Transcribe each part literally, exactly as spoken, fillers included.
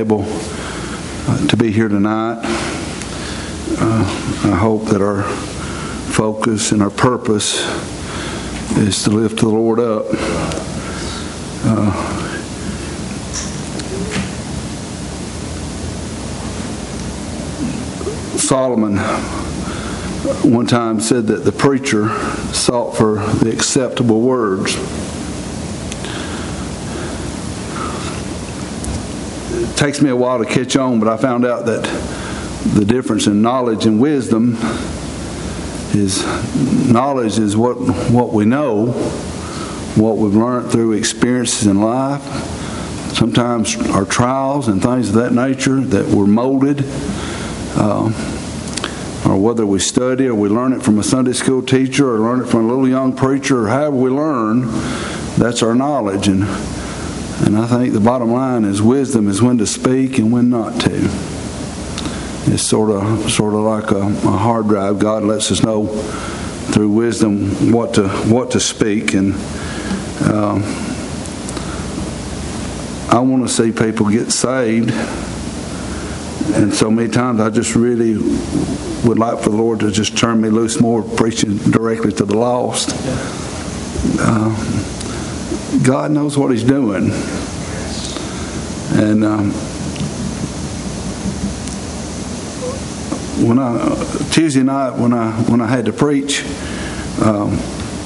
able uh, to be here tonight. Uh, I hope that our focus and our purpose is to lift the Lord up. Uh, Solomon one time said that the preacher sought for the acceptable words. It takes me a while to catch on, but I found out that the difference in knowledge and wisdom is knowledge is what what we know, what we've learned through experiences in life, sometimes our trials and things of that nature that we're molded, uh, or whether we study or we learn it from a Sunday school teacher or learn it from a little young preacher, or however we learn, that's our knowledge. And and I think the bottom line is wisdom is when to speak and when not to. It's sort of sort of like a, a hard drive. God lets us know through wisdom what to what to speak, and um, I want to see people get saved. And so many times I just really would like for the Lord to just turn me loose more, preaching directly to the lost. Uh, God knows what He's doing, and. Um, When I Tuesday night when I when I had to preach, um,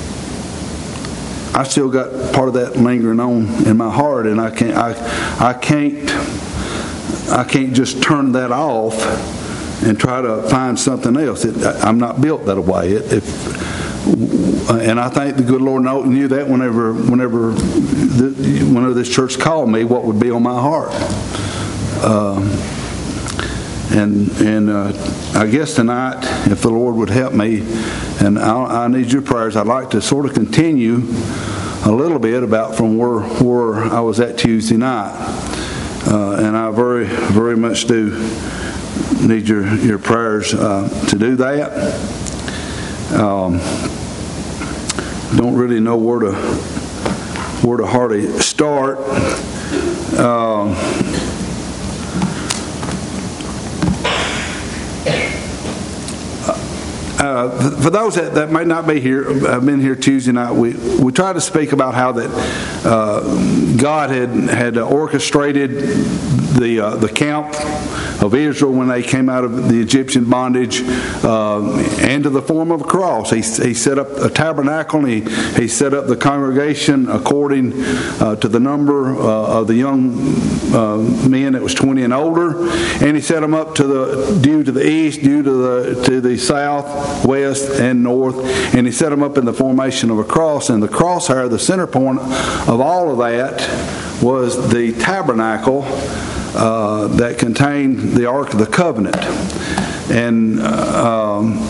I still got part of that lingering on in my heart, and I can't I I can't I can't just turn that off and try to find something else. It, I'm not built that way. It, if, and I think the good Lord knew that whenever whenever the, whenever this church called me, what would be on my heart. Um, And and uh, I guess tonight, if the Lord would help me, and I, I need your prayers, I'd like to sort of continue a little bit about from where where I was at Tuesday night, uh, and I very very much do need your your prayers uh, to do that. Um, don't really know where to where to hardly start. Uh, Uh, for those that, that may not be here, I've been here Tuesday night. We we tried to speak about how that uh, God had had orchestrated the uh, the camp of Israel when they came out of the Egyptian bondage uh, into the form of a cross. He he set up a tabernacle, and he he set up the congregation according uh, to the number uh, of the young uh, men that was twenty and older, and he set them up to the due to the east, due to the to the south, west, and north, and he set them up in the formation of a cross. And the crosshair, the center point of all of that, was the tabernacle uh, that contained the Ark of the Covenant. And uh, um,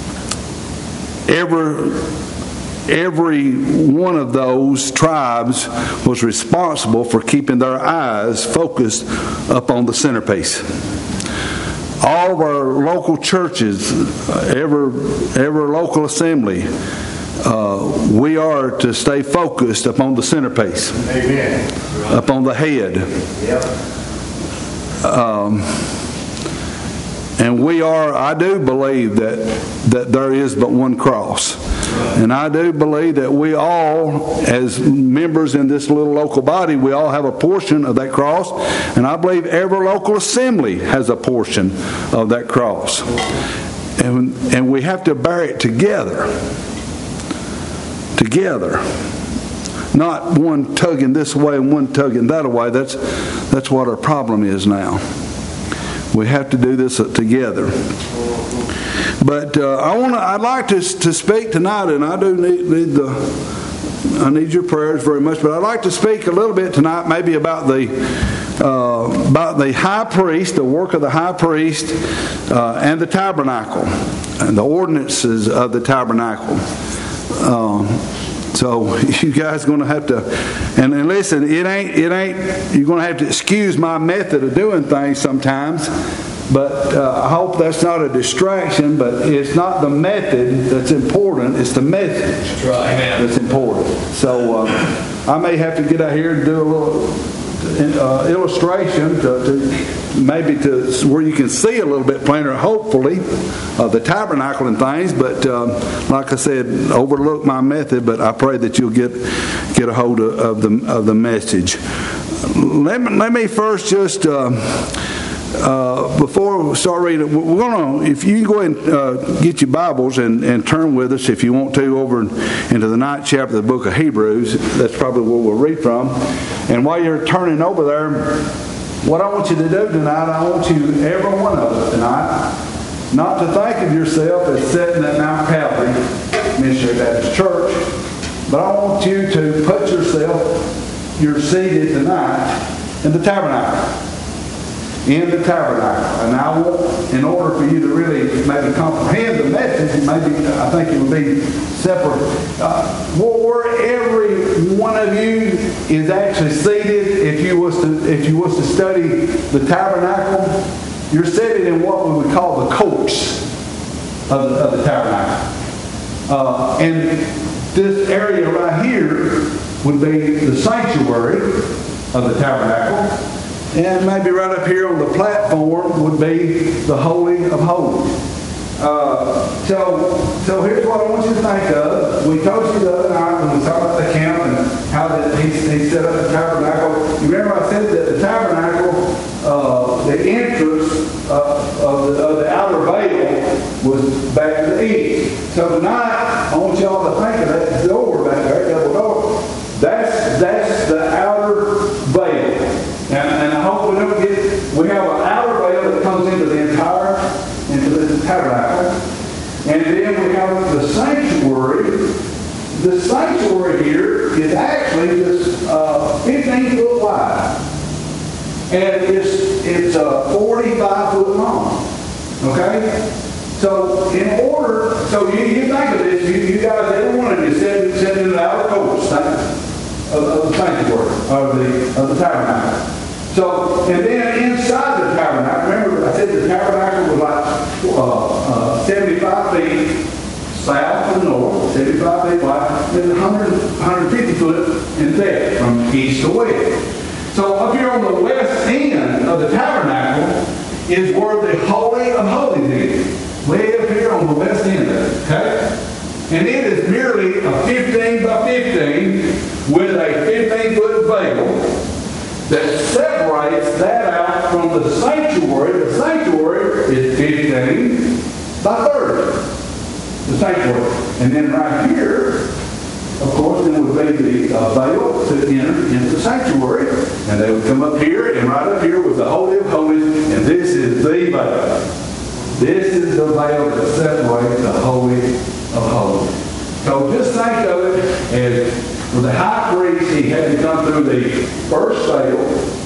every every one of those tribes was responsible for keeping their eyes focused up on the centerpiece. All of our local churches, every, every local assembly, uh, we are to stay focused upon the centerpiece. Amen. Upon the head. Yep. Um, and we are, I do believe that, that there is but one cross. And I do believe that we all, as members in this little local body, we all have a portion of that cross. And I believe every local assembly has a portion of that cross. And, and we have to bear it together. Together. Not one tugging this way and one tugging that way. That's, that's what our problem is now. We have to do this together. But uh, I want to—I'd like to to speak tonight, and I do need, need the I need your prayers very much. But I'd like to speak a little bit tonight, maybe about the uh, about the high priest, the work of the high priest, uh, and the tabernacle, and the ordinances of the tabernacle. Um, so you guys are going to have to, and, and listen, it ain't it ain't. You're going to have to excuse my method of doing things sometimes. But uh, I hope that's not a distraction, but it's not the method that's important, it's the message that's important. So uh, I may have to get out here and do a little uh, illustration to, to maybe to where you can see a little bit plainer, hopefully, uh, the tabernacle and things. But um, like I said, overlook my method. But I pray that you'll get get a hold of, of the of the message. Let me, let me first just. Uh, Uh, before we start reading, we're going to, if you can go ahead and uh, get your Bibles and, and turn with us, if you want to, over into the ninth chapter of the book of Hebrews. That's probably where we'll read from. And while you're turning over there, what I want you to do tonight, I want you, every one of us tonight, not to think of yourself as sitting at Mount Calvary Missionary Baptist Church, but I want you to put yourself, you're seated tonight in the tabernacle. In the tabernacle. And I want, in order for you to really maybe comprehend the message, maybe I think it would be separate. Uh, where every one of you is actually seated, if you was to if you was to study the tabernacle, you're seated in what we would call the courts of the, of the tabernacle. Uh, and this area right here would be the sanctuary of the tabernacle. And maybe right up here on the platform would be the Holy of Holies. Uh, so, so here's what I want you to think of. We told you the other night when we talked about the camp and how that he, he set up the tabernacle. You remember I said that the tabernacle, uh, the entrance uh, of, the, of the outer veil was back to the east. So tonight, I want y'all to think of that door back there, double door. That's, that's the outer veil. And, and I hope we don't get, we have an outer veil that comes into the entire, into the tabernacle. And then we have the sanctuary. The sanctuary here is actually just uh, fifteen foot wide. And it's, it's uh, forty-five foot long. Okay? So in order, so you, you think of this, you, you guys, every one of you sit, sit in the outer courts of, of the sanctuary, of the, of the tabernacle. So, and then inside the tabernacle, remember I said the tabernacle was like uh, uh, seventy-five feet south to north, seventy-five feet wide, and one hundred, one hundred fifty foot in depth from east to west. So up here on the west end of the tabernacle is where the Holy of Holies is. Way up here on the west end of it, okay? And it is merely a fifteen by fifteen with a fifteen foot veil that separates that out from the sanctuary. The sanctuary is fifteen by thirty. The sanctuary. And then right here, of course, then would be the uh, veil to enter into the sanctuary. And they would come up here, and right up here was the Holy of Holies, and this is the veil. This is the veil that separates the Holy of Holies. So just think of it as for the high priest, he had to come through the first veil,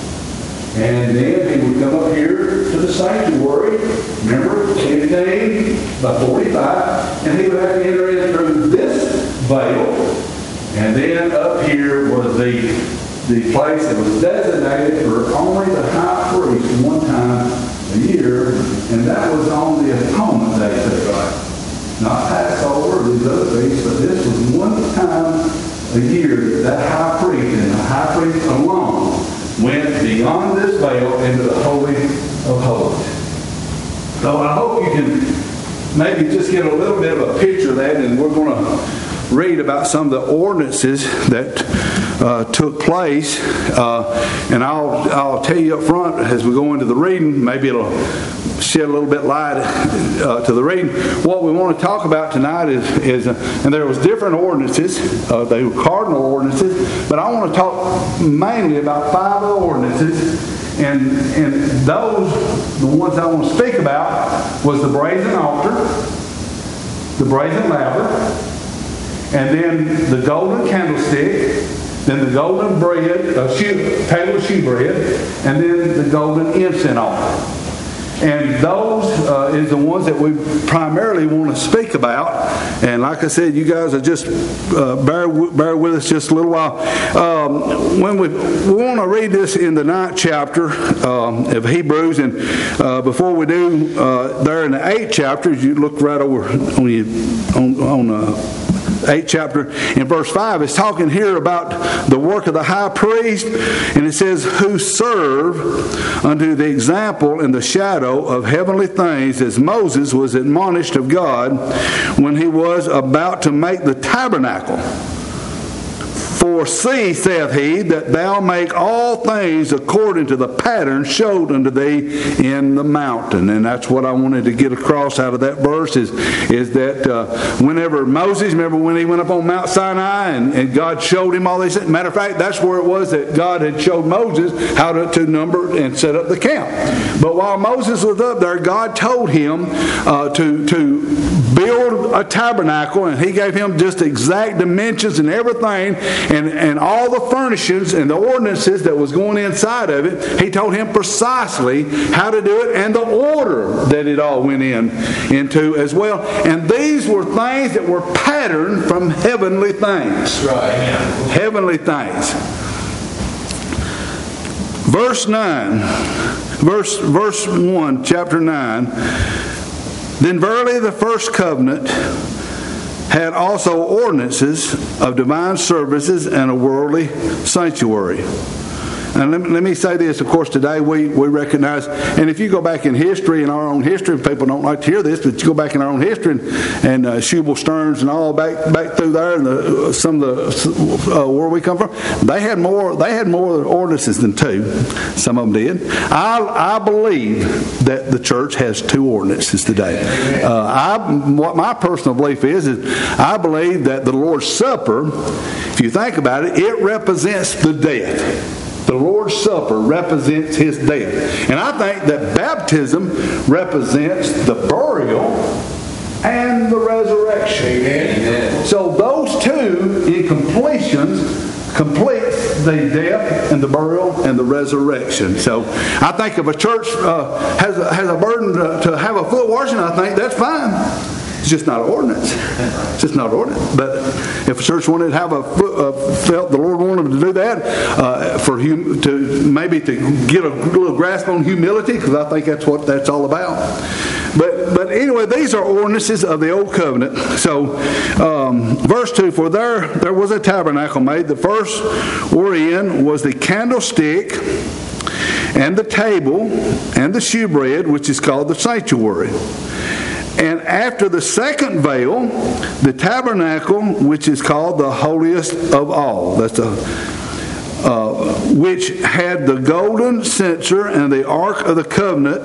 and then he would come up here to the sanctuary, remember, fifteen by forty-five, and he would have to enter in through this veil, and then up here was the, the place that was designated for only the high priest one time a year, and that was on the Atonement Day, that's right. Not Passover or these other feasts, but this was one time a year that high priest and the high priest alone went beyond this veil into the Holy of Holies. So I hope you can maybe just get a little bit of a picture of that, and we're going to read about some of the ordinances that uh, took place. Uh, and I'll I'll tell you up front as we go into the reading, maybe it'll shed a little bit light uh, to the reading. What we want to talk about tonight is, is uh, and there was different ordinances. Uh, they were cardinal ordinances, but I want to talk mainly about five ordinances. And, and those, the ones I want to speak about, was the brazen altar, the brazen laver, and then the golden candlestick, then the golden bread, uh, shoe, table of shewbread, and then the golden incense altar. And those uh, is the ones that we primarily want to speak about. And like I said, you guys are just uh, bear, bear with us just a little while. Um, when we, we want to read this in the ninth chapter um, of Hebrews, and uh, before we do, uh, there in the eighth chapter, you look right over on you on on. Uh, eighth chapter in verse five. It's talking here about the work of the high priest, and it says, who serve unto the example in the shadow of heavenly things, as Moses was admonished of God when he was about to make the tabernacle. For see, saith he, that thou make all things according to the pattern showed unto thee in the mountain. And that's what I wanted to get across out of that verse is, is that uh, whenever Moses, remember when he went up on Mount Sinai and, and God showed him all these things? Matter of fact, that's where it was that God had showed Moses how to, to number and set up the camp. But while Moses was up there, God told him uh, to, to build a tabernacle, and he gave him just exact dimensions and everything. And, and all the furnishings and the ordinances that was going inside of it, he told him precisely how to do it and the order that it all went in into as well. And these were things that were patterned from heavenly things. Right. Heavenly things. Verse nine, verse, verse one, chapter nine. Then verily the first covenant had also ordinances of divine services and a worldly sanctuary. And let me, let me say this, of course, today we, we recognize, and if you go back in history, in our own history, people don't like to hear this, but you go back in our own history, and, and uh, Shubal Stearns and all back back through there, and the, uh, some of the uh, where we come from, they had more they had more ordinances than two. Some of them did. I I believe that the church has two ordinances today. Uh, I what my personal belief is is I believe that the Lord's Supper, if you think about it, it represents the death. The Lord's Supper represents His death. And I think that baptism represents the burial and the resurrection. Amen. So those two in completion completes the death and the burial and the resurrection. So I think if a church uh, has, a, has a burden to, to have a foot washing, I think that's fine. It's just not an ordinance. It's just not an ordinance. But if a church wanted to have a foot, uh, felt the Lord wanted them to do that, uh, for hum, to maybe to get a little grasp on humility, because I think that's what that's all about. But but anyway, these are ordinances of the old covenant. So um, verse two, for there there was a tabernacle made. The first wherein was the candlestick and the table and the shewbread, which is called the sanctuary. And after the second veil, the tabernacle, which is called the holiest of all. That's a, uh, which had the golden censer and the ark of the covenant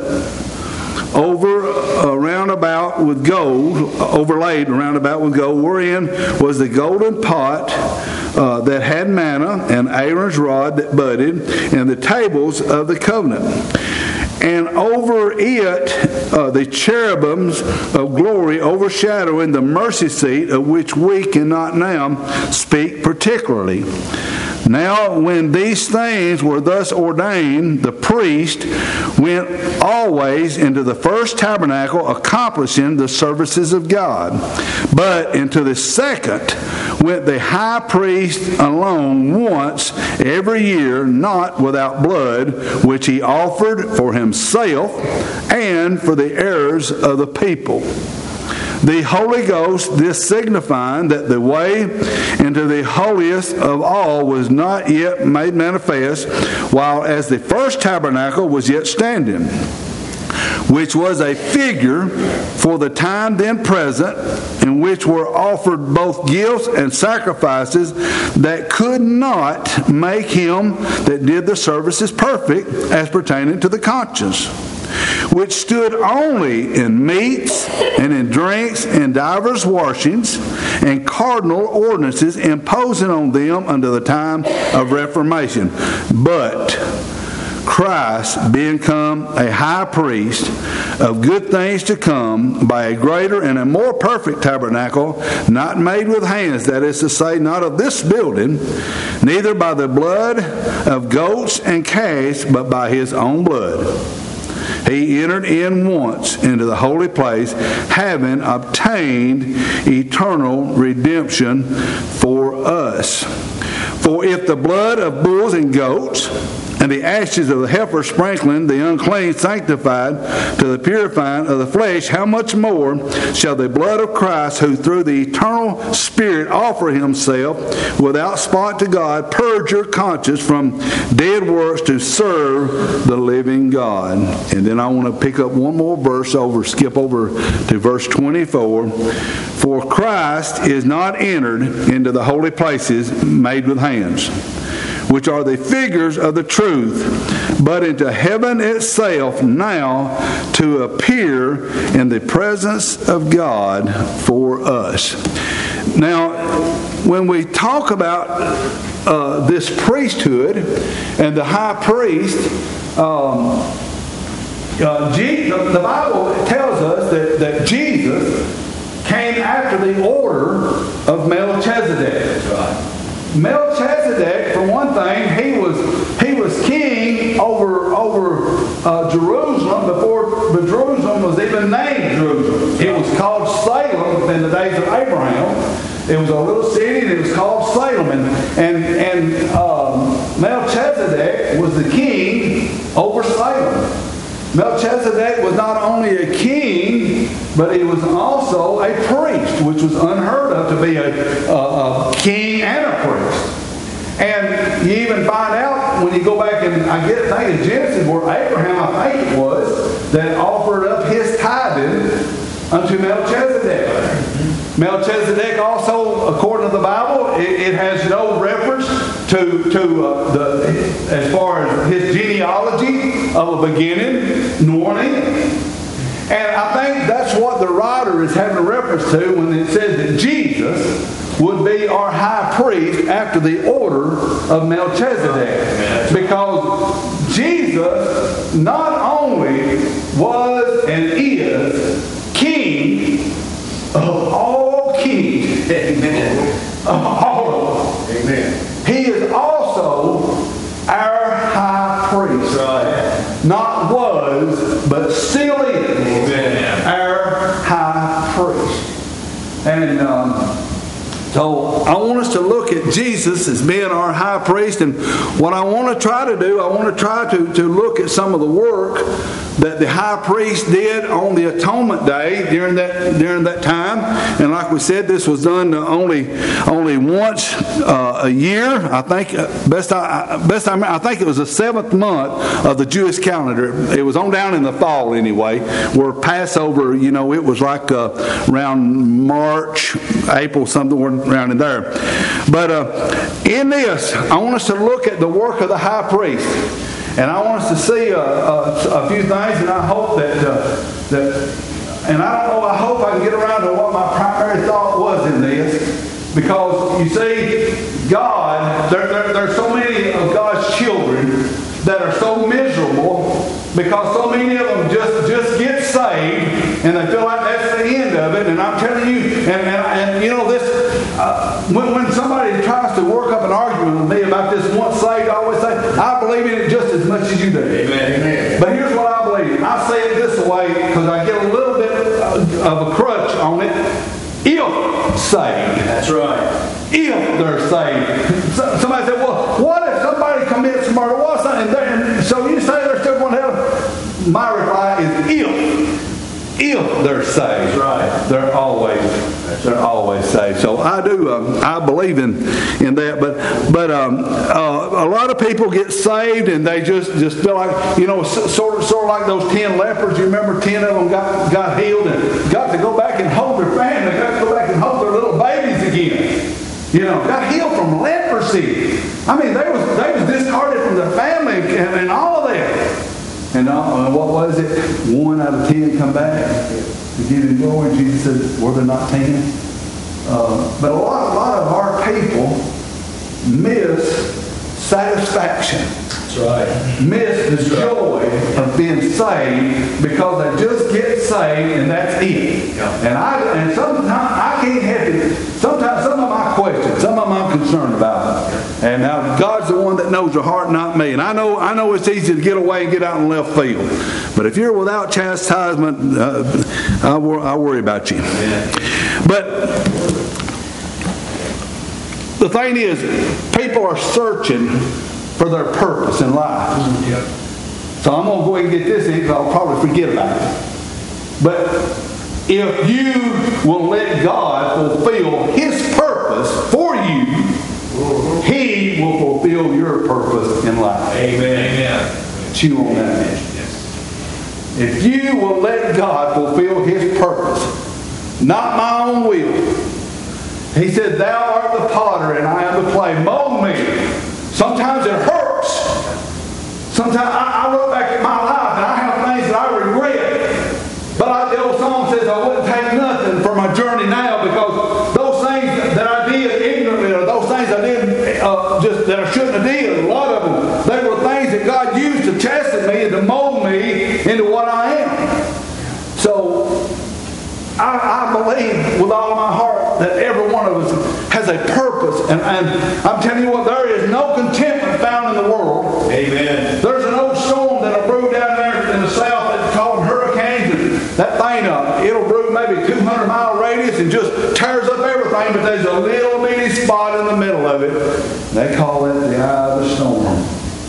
over uh, round about with gold, overlaid round about with gold, wherein was the golden pot uh, that had manna, and Aaron's rod that budded, and the tables of the covenant. And over it, uh, the cherubims of glory overshadowing the mercy seat, of which we cannot now speak particularly. Now, when these things were thus ordained, the priest went always into the first tabernacle, accomplishing the services of God. But into the second went the high priest alone once every year, not without blood, which he offered for himself and for the errors of the people. The Holy Ghost, this signifying that the way into the holiest of all was not yet made manifest, while as the first tabernacle was yet standing, which was a figure for the time then present, in which were offered both gifts and sacrifices that could not make him that did the services perfect as pertaining to the conscience, which stood only in meats and in drinks and divers washings and cardinal ordinances, imposing on them unto the time of Reformation. But Christ, being come a high priest of good things to come, by a greater and a more perfect tabernacle, not made with hands, that is to say, not of this building, neither by the blood of goats and calves, but by his own blood. He entered in once into the holy place, having obtained eternal redemption for us. For if the blood of bulls and goats and the ashes of the heifer sprinkling the unclean sanctified to the purifying of the flesh, how much more shall the blood of Christ, who through the eternal Spirit offer himself without spot to God, purge your conscience from dead works to serve the living God. And then I want to pick up one more verse over, skip over to verse twenty-four. For Christ is not entered into the holy places made with hands, which are the figures of the truth, but into heaven itself now to appear in the presence of God for us. Now, when we talk about uh, this priesthood and the high priest, um, uh, Je- the, the Bible tells us that, that Jesus came after the order of Melchizedek. Melchizedek, for one thing, he was he was king over over uh, Jerusalem before but Jerusalem was even named Jerusalem. It was called Salem in the days of Abraham. It was a little city, and it was called Salem. And and, and um, Melchizedek was the king over Salem. Melchizedek was not only a king, but he was also a priest, which was unheard of to be a, a, a king and a priest. And you even find out when you go back and I get think in Genesis where Abraham, I think it was, that offered up his tithing unto Melchizedek. Melchizedek also, according to the Bible, it, it has no reference to, to uh, the as far as his genealogy of a beginning nor an end. And I think that's what the writer is having a reference to when it says that Jesus would be our high priest after the order of Melchizedek. Because Jesus not only was and is king of all kings, Amen. Of all of them. Amen. He is also our high priest. Right. Not was, but still is. Amen. Our high priest. And um, so I want us to look at Jesus as being our high priest. And what I want to try to do, I want to try to, to look at some of the work that the high priest did on the atonement day during that during that time. And like we said, this was done only only once uh, a year. I think best I best I I think it was the seventh month of the Jewish calendar. It was on down in the fall anyway. Where Passover, you know, it was like uh, around March, April, something around in there. But uh, in this, I want us to look at the work of the high priest. And I want us to see a, a, a few things, and I hope that, uh, that, and I don't know, I hope I can get around to what my primary thought was in this. Because, you see, God, there, there, there are so many of God's children that are so miserable because so many of them just, just get saved and they feel like that's the end of it. And I'm telling you, and, and, and you know, this, uh, when, when somebody tries to work up an argument with me about this once saved, I always say, I believe in it just as much as you do. Amen. Amen. But here's what I believe. I say it this way because I get a little bit of a crutch on it. If saved. That's right. If they're saved. Somebody said, well, what if somebody commits murder? What's that? And so you say they're still going to heaven? My reply is if. If they're saved. That's right. They're always, they're always saved. So I do, um, I believe in, in that. But but um, uh, a lot of people get saved and they just, just feel like, you know, sort of sort of like those ten lepers. You remember ten of them got, got healed and got to go back and hold their family. Got to go back and hold their little babies again. You know, got healed from leprosy. I mean, they was they was discarded from their family and, and all of that. And uh, what was it? One out of ten come back to give him glory. Jesus said, were there not ten? Uh, but a lot, a lot of our people miss satisfaction. That's right. Miss the joy of being saved because they just get saved and that's it. And I and sometimes I can't help it. Sometimes some of my questions, some of them I'm concerned about. And now God's the one that knows your heart, not me. And I know I know it's easy to get away and get out in left field. But if you're without chastisement, uh, I, wor- I worry about you. But the thing is, people are searching for their purpose in life. Yep. So I'm going to go ahead and get this in because I'll probably forget about it. But if you will let God fulfill His purpose for you, He will fulfill your purpose in life. Amen. Amen. Chew on that. Yes. If you will let God fulfill His purpose, not my own will. He said, thou art the potter and I am the clay. Mold me. Sometimes it hurts. Sometimes I, I look back at my life and I have things that I regret. But I, the old song says I wouldn't take nothing for my journey now, because those things that I did ignorantly, or those things I did uh, just that I shouldn't have did, a lot of them, they were things that God used to chasten me and to mold me into what I am. So I, I believe with all my heart that every one of us has a purpose. And, and I'm telling you what, there is no contentment found in the world. Amen. There's an old storm that'll brew down there in the south. They call them hurricanes. And that thing, uh, it'll brew maybe two hundred mile radius and just tears up everything. But there's a little bitty spot in the middle of it. They call that the eye of the storm.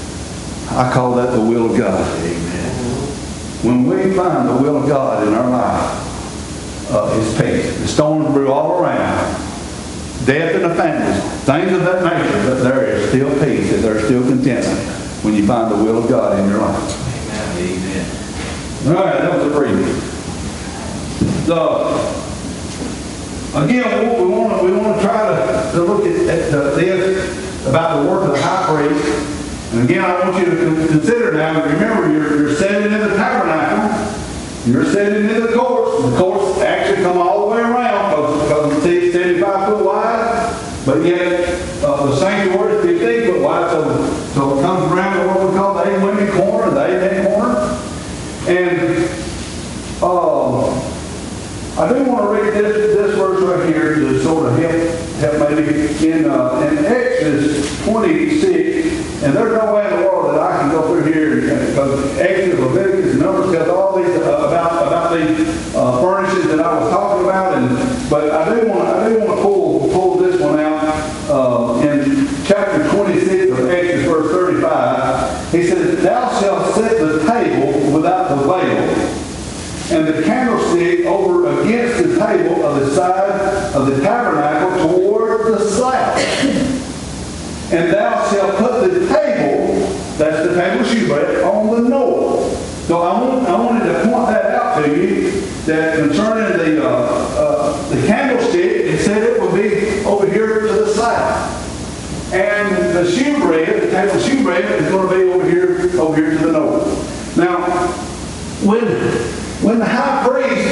I call that the will of God. Amen. When we find the will of God in our life, uh, it's peace. The storms brew all around. Death in the families, things of that nature, but there is still peace and there's still contentment when you find the will of God in your life. Amen. Amen. All right, that was a preview. So, again, we want to we want to try to, to look at, at uh, this about the work of the high priest. And again, I want you to consider now, remember, you're, you're sitting in the tabernacle. You're sitting in the courts. The courts actually come all the way around because it's seventy-five foot wide, but yet uh, the sanctuary is fifteen foot wide, so, so it comes around to what we call the eight women corner, the eight men corner. And uh, I do want to read this, this verse right here to sort of help, help maybe in, uh, in Exodus twenty-six. And there's no way in the world that I can go through here because Exodus, Leviticus, and Numbers has all these uh, about about these uh, furnishes that I was talking about. And but I do want I do want to pull pull this one out uh, in chapter twenty-six of Exodus, verse thirty-five. He says, "Thou shalt set the table without the veil, and the candlestick over against the table of the side of the tabernacle toward the south. And thou shalt put the table," that's the table of shewbread, "on the north." So I, want, I wanted to point that out to you, that concerning the uh, uh, the candlestick, it said it would be over here to the south. And the shewbread, the table of shewbread, is going to be over here, over here to the north. Now, when, when the high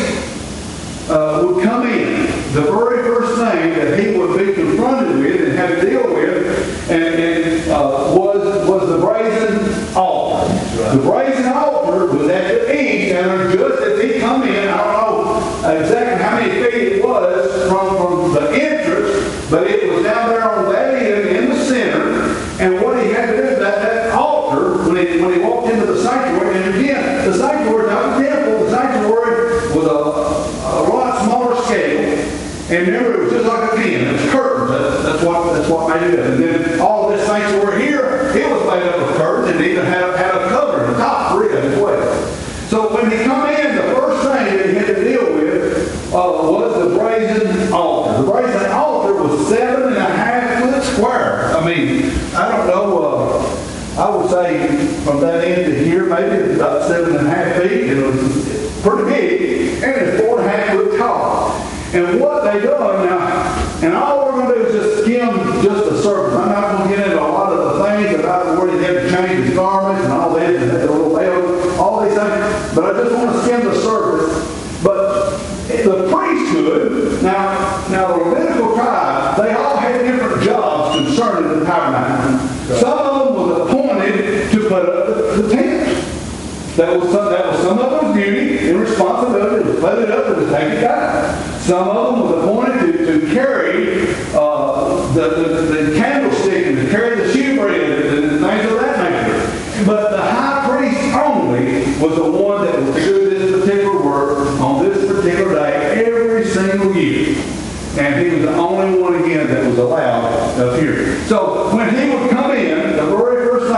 priest uh, would come in, the very first thing that he would be confronted with and have to deal with and, and, uh, was, was the brazen altar. Right. The brazen altar was at the east, and just as he come in, I don't know exactly how many feet it was from, from the entrance, but it was down there on that end in the center. And what he had to do, that, that altar, when he, when he walked into the sanctuary, and again, the sanctuary, not the temple, the sanctuary was a, a lot smaller scale. And remember, it was just like a pen. It was curtains. That's, that's what that's what made it up. And then all this sanctuary here, it was made up of curtains, and it even had, had a cover on the top for it as well. So when he come in, the first thing that he had to deal with uh, was the brazen altar. The brazen altar was seven and a half foot square. I mean, I don't know. Uh, I would say from that end to here, maybe it's about seven and a half feet. It was pretty big, and it's four and a half foot tall. And what they done now, and all we're going to do is just skim just the surface. I'm not going to get into a lot of the things about where he had to change his garments and all this, and the little veil, all these things. But I just want to skim the surface. But the priesthood, now, now the Levitical tribe, they all had different jobs concerning the tabernacle. Some of them was appointed to put up the, the tent. That was some. That was some of them duty and responsibility. It was put it up. It was take it down. Some of them was appointed to, to carry uh, the, the, the candlestick and to carry the shewbread and, and things of that nature. But the high priest only was the one that was to do this particular work on this particular day every single year. And he was the only one again that was allowed up here. So when he would come in, the very first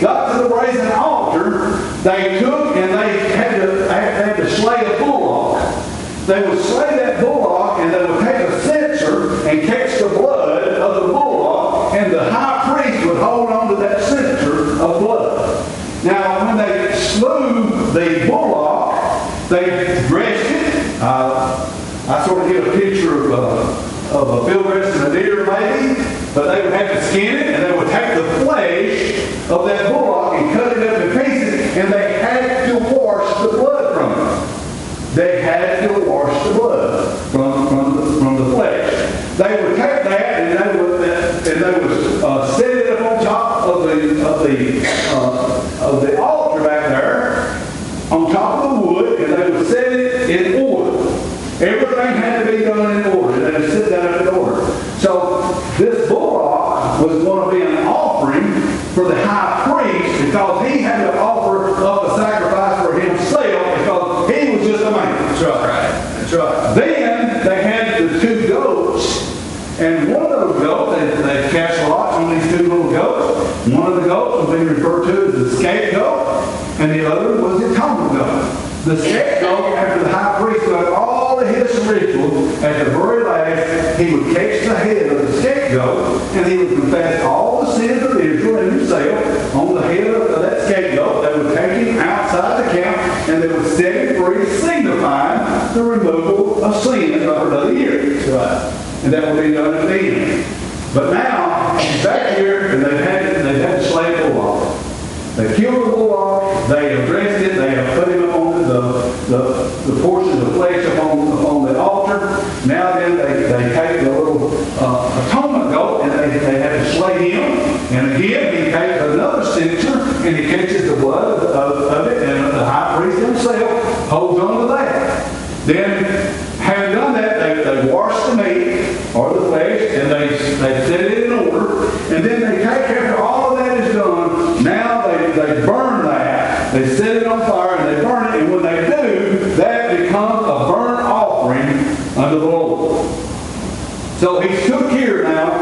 got to the brazen altar, they took and they had to, they had to slay a bullock. They would slay that bullock and they would take a censer and catch the blood of the bullock, and the high priest would hold on to that censer of blood. Now, when they slew the bullock, they dressed it. Uh, I sort of get a picture of, uh, of a field dressing a deer maybe, but they would have to skin it, and they would take the flesh of that bullock and cut it up in pieces, and they had to wash the blood from it. They had to wash the blood from, from, the, from the flesh. They would take that and they would, and they would uh, set it up on top of the of the uh, of the altar back there, on top of the wood, and they would set it in order. Everything had to be done in order. They would sit down in order. So this bullock was going to be an offering for the high priest, because he had to offer up a sacrifice for himself, because he was just a man. That's right. That's right. Then they had the two goats, and one of those goats, they, they cast lots on these two little goats. One of the goats was being referred to as the scapegoat, and the other was the atonement goat. The scapegoat, after the high priest done all of his rituals, at the very last, he would catch the head of the scapegoat, and he would confess all the sins of Israel and himself on the head of that scapegoat. They would take him outside the camp, and they would set him free, signifying the removal of sin of another year. Right. And that would be done at the end. But now, he's back here, and they've had to, they've had to slay the bullock. They killed the bullock, they have dressed it, they have put him on the, the, the portions of flesh upon, upon the altar. Now then, they, they take the little uh, atonement goat, and they, they have to slay him. And again, he takes another censer, and he catches the blood of, of, of it, and the high priest himself holds on to that. Then, having done that, they, they wash the meat, or the flesh, and they, they set it in order. And then they take, after all of that is done, now they, they burn that. They set it on fire, and they burn it. And when they do, that becomes a burnt offering unto the Lord. So he took care now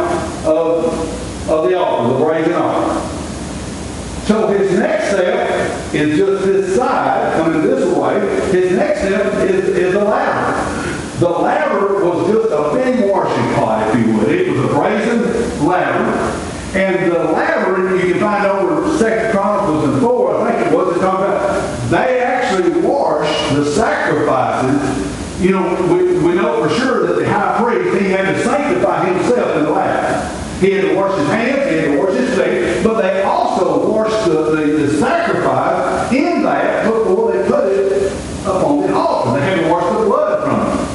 of, of the altar, the brazen altar. So his next step is just this side, coming this way. His next step is, is the laver. The laver was just a big washing pot, if you would. It was a brazen laver. And the laver, you can find over Second Chronicles and four, I think it was, it's talking about, they actually washed the sacrifices. You know, we, we know for sure that the high priest, he had to sanctify himself in the laver. He had to wash his hands, he had to wash his feet, but they also washed the, the, the sacrifice in that before they put it upon the altar. They had to wash the blood from it.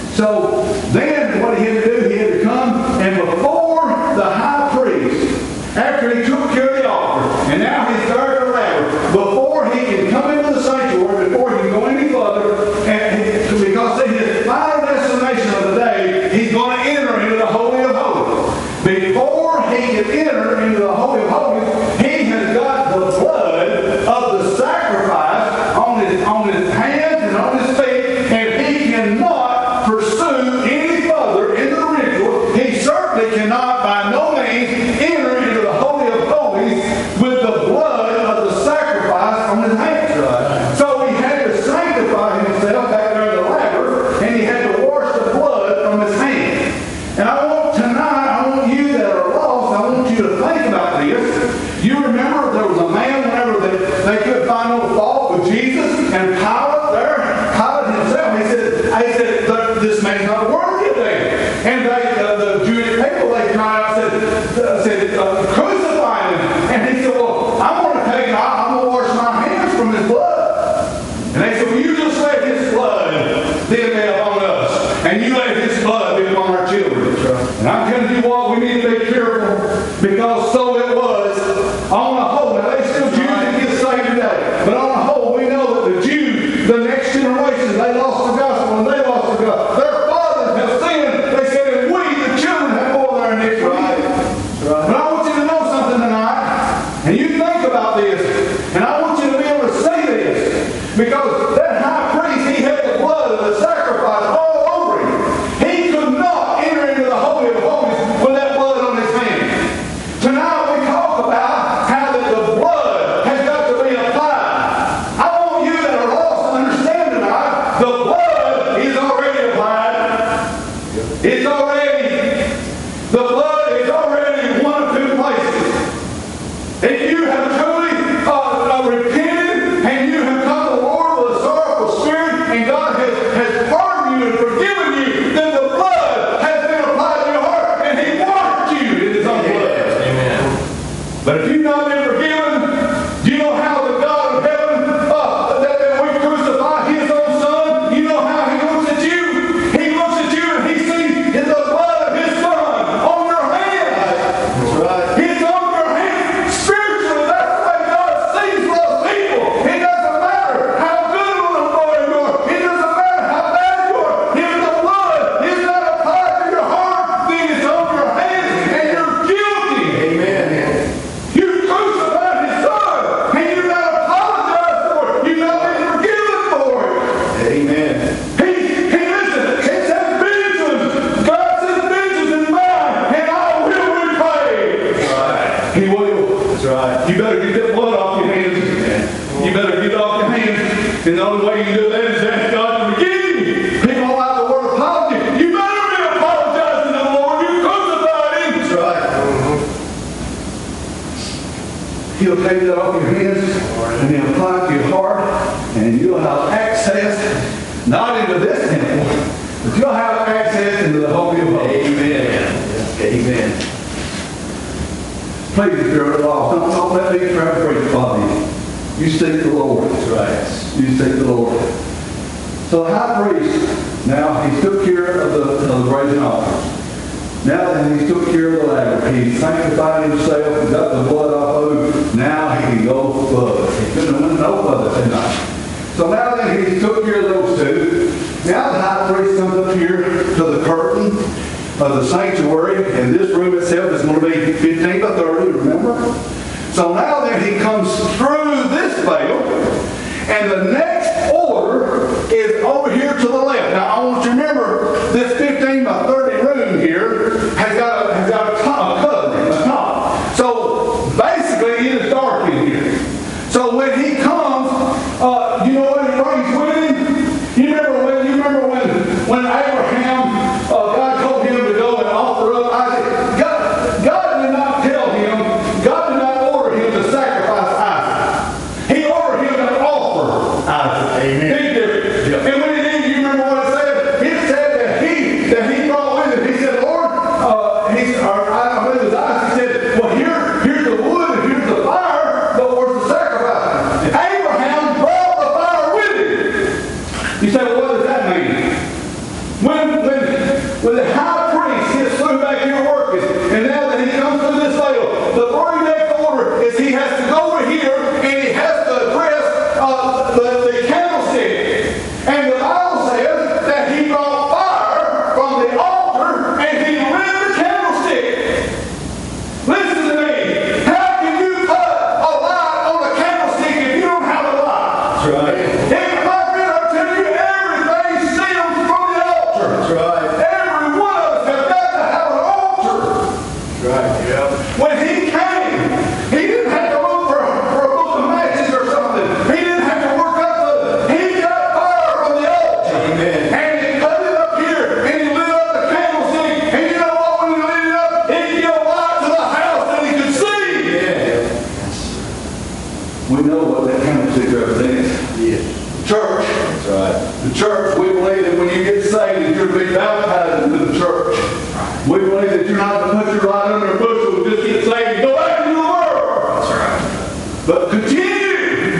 So then what he had to do, he had to come, and before the high priest, after he took care of the altar, and now he's there at the laver, before he can come into the sanctuary, before he can go any further, and he, because in his final destination of the day, he's going to enter into the Holy of Holies. Before he can enter into the Holy of Holies, he has got the blood of the sacrifice on his, on his hands and on his feet, and he cannot pursue any further into the ritual. He certainly cannot by no means enter into the Holy of Holies with the blood of the sacrifice on his hands. Right. So he had to sanctify himself back there in the laver, and he had to wash the blood from his hands. And I want tonight, I want you that are lost, I want you to think about this. You remember there was a man whenever they, they couldn't find no fault with Jesus, and Pilate there, Pilate himself, he said, he said, this man's not worthy of that. And they, uh, the Jewish people, they cried out and said, uh, said uh, crucify him. And he said, well, I'm going to take it off, I'm going to wash my hands from his blood. And they said, well, you just let his blood be upon us, and you let his blood be upon our children. And I'm telling you what, we need to be careful, because so it was on the whole. Now, they still Jews that get saved today, but on the whole, we know that the Jews, the next generation, they lost the gospel, and they lost the gospel. Their fathers have sinned. They said, and we, the children, have bore their iniquity. Right. Right. But I want you to know something tonight, and you think about this, and I want you to be able to say this, because that high priest, he had the blood of the sacrifice all over him. He could not enter into the Holy of Holies with that blood on his hand. Tonight we talk about how that the blood And the only way you can do that is ask God to forgive you. People don't like the word apology. You better be apologizing to the Lord. You crucified him. That's right. He'll take that off your hands and he'll apply it to your heart, and you'll have access not into this temple, but you'll have access into the Holy of Holies. Amen. Amen. Please, if you're lost, don't, don't let me try to preach about you. You seek the Lord. That's right. You seek the Lord. So the high priest, now he took care of the, of the brazen altar. Now that he took care of the laver, he sanctified himself and got the blood off of him. Now he can go further. He couldn't have went no further tonight. So now that he took care of those two, now the high priest comes up here to the curtain of the sanctuary, and this room itself is going to be fifteen by thirty, remember? So now that he comes through this veil, and the next order is over here to the left. Now I want you to remember, this fifteen by thirty room here has got a, has got a top, a cover, a top. So basically it is dark in here. So when he comes, uh, you know what he brings with him? You remember when, you remember when, when Abraham, uh, God told him to go and offer up Isaac. God, God did not tell him, God did not order him to sacrifice Isaac. He ordered him to offer Isaac. Amen. Big difference. Yep. And when he did, you remember what it said? It said that he that he brought with him. He said, Lord, uh, he, or I believe it was Isaac. He said, well, here, here's the wood and here's the fire, but where's the sacrifice? Abraham brought the fire with him. You say, well, what does that mean? When, when, when the high priest gets through back here working, and now that he comes through this veil, the very next order is he has to go over here and he has to address uh, the, the candlestick. And the Bible says that he brought fire from the altar and he lit the candlestick. Listen to me. How can you put a light on a candlestick if you don't have a light? That's right. If my friend, I tell you, everything stems from the altar. That's right. Every one of us have got to have an altar. That's right. Yeah. When he came, he didn't have to look for, for a book of matches or something. He didn't have to work up the. He got fire from the altar. Amen. And he put it up here, and he lit up the candlestick. And you know what? When he lit it up, it gave light to the house that he could see. Yeah. We know what that candlestick represents. Yeah. Church. That's right. The church, we believe that when you get saved, that you're to be baptized into the church. We believe that you're not to put your light under a bushel and just get saved and go back into the world. That's right. But continue.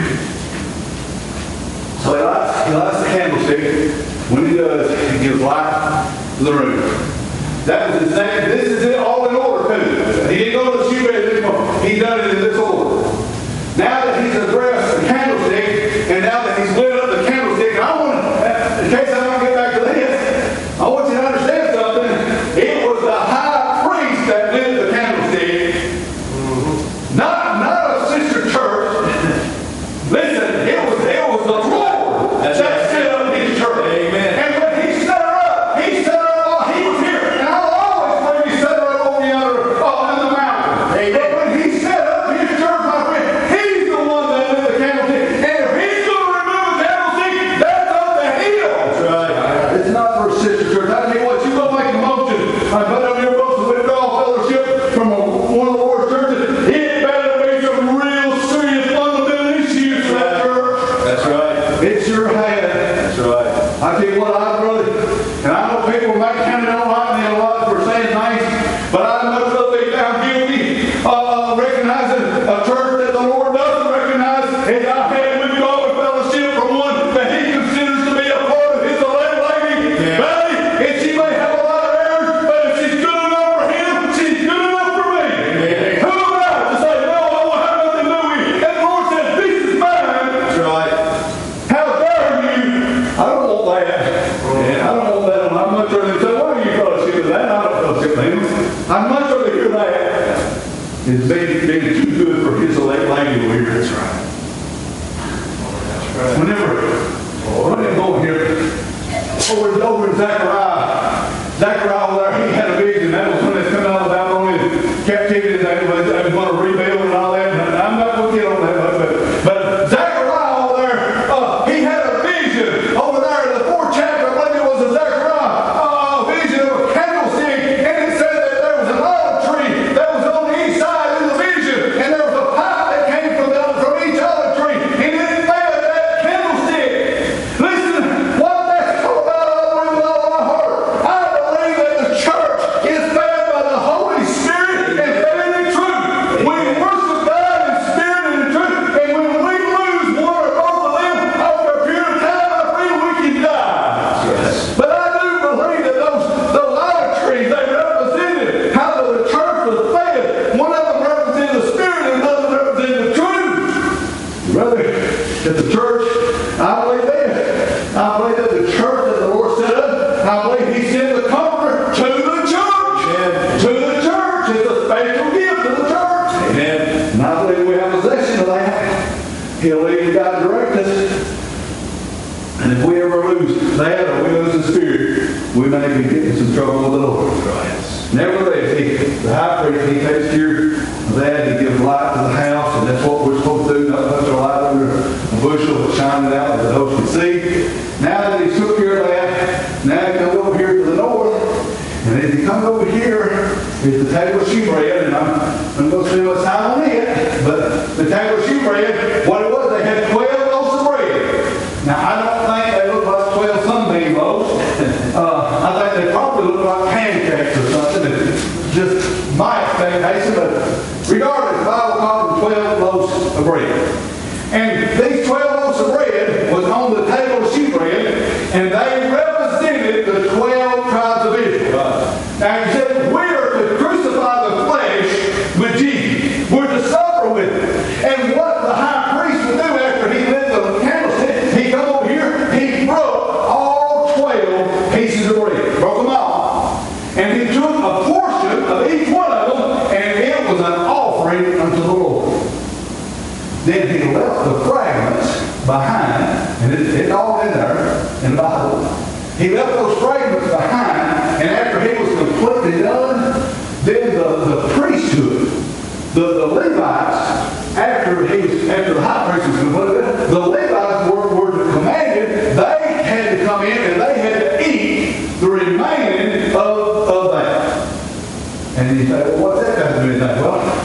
So he lights, he lights the candlestick. When he does, he gives light to the room. That was the same. This is it all in order too. He didn't go to the shoe bed anymore. He done it in this order. Now that he's addressed the candlestick, and now that he's lit up the candlestick, and I want to, in case I don't get back to this, I want you to understand something. It was the high priest that lit the candlestick, not not a sister church. Listen, it was it was the Lord that set up his church. Amen. And when he set her up, he set her up while he was here, and I will always believe he set her up over yonder, up in the mountain. Amen. But when he set up his church, my friend, he's the one that lit the candlestick. And if he's going to remove the candlestick, that's up to him. That's right. It's not for a sister church. I tell you what, you go make a motion. I put up your books of withdrawal fellowship from a, one of the Lord's churches. It better be some real serious fundamental issues for that church. That's right. It's your head. That's right. I tell you what, I'd rather, and I know people might kind of don't like me a lot for saying things, but I'd much rather be found guilty of recognizing a church that the Lord doesn't recognize as I had withdrawal fellowship from one that he considers to be a part of his elect lady. Yeah. Buddy, and she may have a lot of errors, but if she's good enough for him, she's good enough for me. Yeah. Who am I to say, no, I won't have nothing to do with you? And the Lord says, this is mine. That's right. How dare you? I don't want that. Yeah, I don't want that. I'm much rather say, why are you fellowship with that? I don't fellowship with him. I'd much rather hear that. It's being, being too good for his elect lady over here. That's right. That's right. Whenever, when they go here, over, over in Zechariah, Zechariah over there, he had a vision. That was when they come out of Babylonian captivity. They was, they was going to rebuild and all that. And I'm not going to get on that, but, but Zechariah over there, uh, he had that the church, I believe this. I believe that the church that the Lord set up, I believe He sent the Comforter to the church. Amen. To the church. It's a special gift to the church. Amen. And I believe we have possession of that. He'll lead and guide and direct us. And if we ever lose that or we lose the Spirit, we may be getting some trouble with the Lord. Right. Nevertheless, he, the high priest, he takes care of that. He gives light to the house, and that's what we're supposed to do. Not put our light under a bushel, but shine it out that the host can see. Now that he took care of that, now he comes over here to the north. And as he comes over here, is the table of shewbread, and I'm, I'm going to spend much time on it. But the table of shewbread, what it was, they had twelve loaves of bread. Now, I don't think they look like twelve sunbeam loaves. Uh, I think they probably look like pancakes or something. It's just my expectation, but regardless, the Bible calls them twelve loaves of bread. And these twelve loaves of bread was on the table of shewbread, and they represented the twelve tribes of Israel. Right. Now, he said, we're to crucify the flesh with Jesus. We're to suffer with it. And what the high priest would do after he lit the candlestick, he come over here, he broke all twelve pieces of bread. Broke them all. And he took a portion of each one of them, and it was an offering unto the Lord. Then he left the fragments behind, and it, it's all in there in the Bible. He left those fragments behind, and after he was completely done, then the, the priesthood, the, the Levites, after he was, after the high priest was completed, the Levites were, were commanded, they had to come in and they had to eat the remaining of, of that. And you say, well, what's that got to do with that? Well,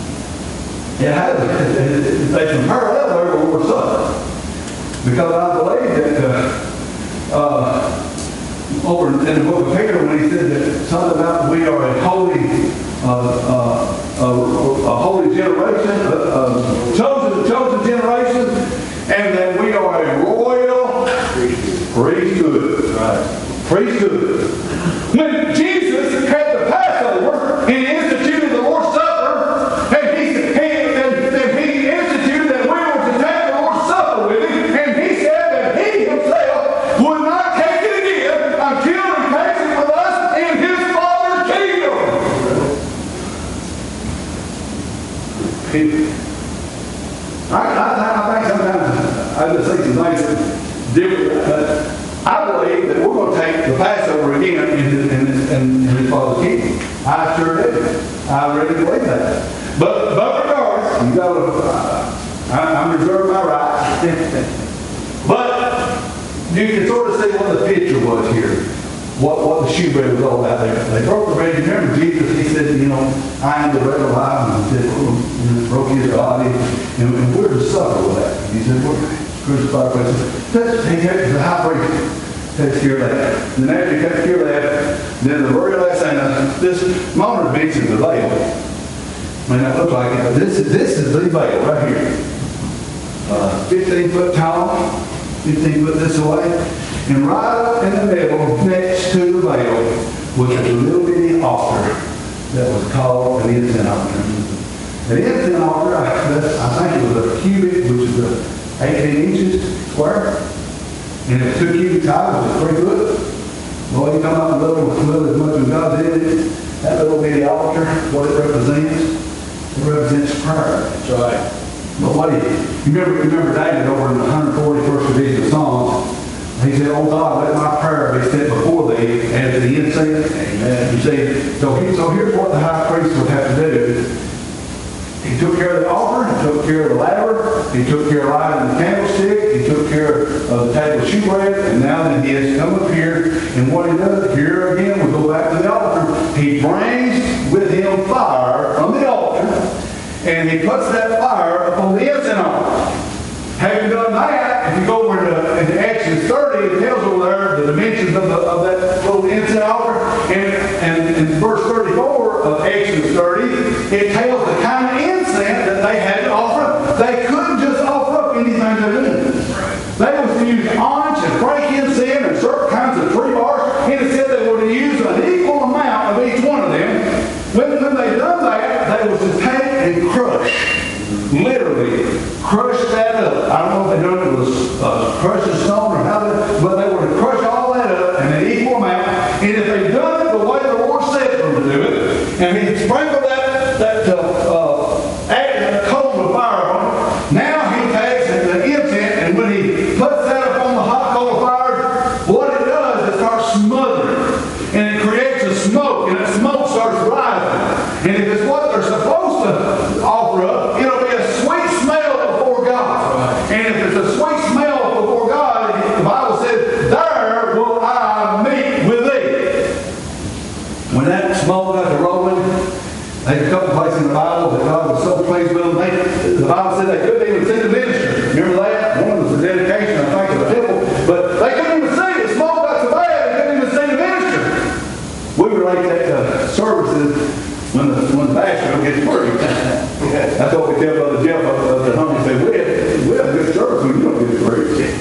it has, they can parallel there where we're suffering. Because I believe that uh, uh, over in the book of Peter, when he said that something about we are a holy, uh, uh, a, a holy generation, a, a chosen, chosen generation, and that we are a royal priesthood. Right. Priesthood. When Jesus had the Passover, he instituted the Lord's Supper, and he, he, and, and he instituted that we were to take the Lord's Supper with him, and he said that he himself would not take it again until he takes it with us in his Father's kingdom. I, I, I think sometimes I just think some things different, but I believe that we're going to take the Passover again in his, in his, in his Father's kingdom. I sure do. I really believe that. But, but regardless, you got to, uh, I, I'm reserving my right. But you can sort of see what the picture was here. What, what the shewbread was all about there. They broke the bread. You remember Jesus, he said, you know, I am the bread of life. And he said, well, broke his body. And, and we're to suffer with that. He said, we're crucified for us. He had the high priest takes care of that. And then after he takes care of that, then the very last thing, uh, this moment mentions the veil. May not look like it, but this is, this is the veil right here. Uh, fifteen foot tall, fifteen foot this way. And right up in the middle, next to the veil, was a little bitty altar that was called an incense altar. An incense altar, I, I think it was a cubit, which is a eighteen inches square. And it was two cubic high, which is three foot. Well, you come up a little, little as much as God did it. That little bitty altar, what it represents, it represents prayer. That's right. But what do you, you remember, you remember David over in the one forty-first division of Psalms, he said, oh God, let my prayer be set before thee as the incense. Amen. You see, so, he, so here's what the high priest would have to do. He took care of the altar, he took care of the laver, he took care of lighting the candlestick, he took care of the table of shewbread, and now that he has come up here, and what he does, here again, we go back to the altar, he brings with him fire from the altar, and he puts that fire upon the incense altar. Having done that, if you go over to, into Exodus thirty, it tells over there the dimensions of, the, of that little incense altar. And, and in verse thirty-four of Exodus thirty, it tells the kind of incense that they had to offer. They couldn't just offer up anything they did. They was to use onyx and frankincense and certain kinds of tree bars. And it said they were to use an equal amount of each one of them. When, when they done that, they was to take and crush. Literally, crush that up. I don't know if they done And if there's a sweet smell before God, the Bible says, there will I meet with thee. When that smoke got to rolling, there's a couple places in the Bible that God was so pleased with them. They, the Bible said they couldn't even see the minister. Remember that? One was the dedication, I think, of the temple. But they couldn't even see. The smoke got so bad, they couldn't even see the minister. We relate that to services when the, when the pastor gets preached. That's what we tell Brother Jeff of the home. He said, we have, we have a good service when you don't get preached.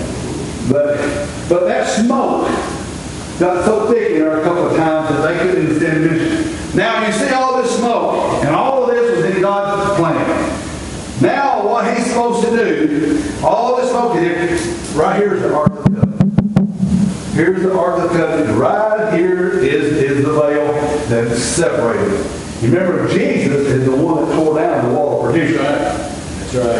but, but that smoke got so thick in there a couple of times that they couldn't even stand the minister. Now you see all this smoke, and all of this was in God's plan. Now what He's supposed to do, all this smoke is right here is the Ark of the Covenant. Here's the Ark of the Covenant. Right here is, is the veil that's separated. You remember, Jesus is the one that tore down the wall of partition. That's right.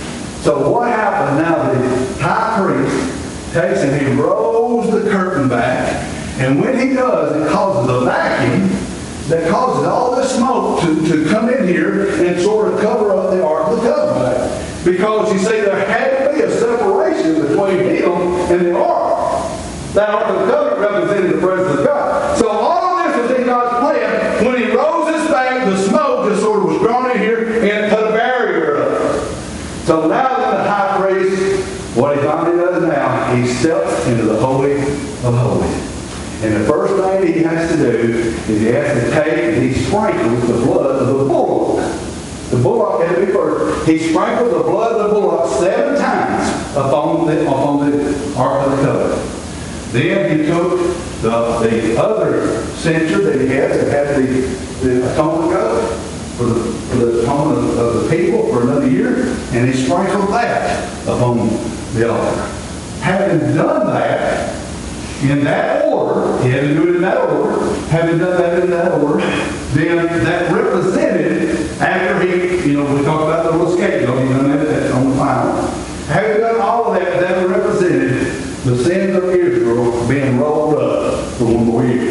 So what happened now? The high priest takes and he rolls the curtain back, and when he does, it causes a vacuum that causes all this smoke to, to come in here and sort of cover up the Ark of the Covenant. Because you see, there had to be a separation between him and the Ark. That Ark of the Covenant represented the presence of God. So all of this was in God's plan. When He rose this back, the smoke just sort of was drawn in here and put a barrier up. So now that the high priest, what he finally does now, he steps into the Holy of Holies. And the first thing he has to do is he has to take and he sprinkles the blood of the bullock. The bullock had to be first. He sprinkled the blood of the bullock seven times upon the, upon the Ark of the Covenant. Then he took the, the other censer that he had that had the, the atonement goat for the, for the atonement of, of the people for another year, and he sprinkled that upon the altar. Having done that, in that order, he had to do it in that order. Having done that in that order, then that represented, after he, you know, we talked about the little scapegoat, he done that on the final. Having done all of that, that represented the sins of Israel being rolled up for one more year.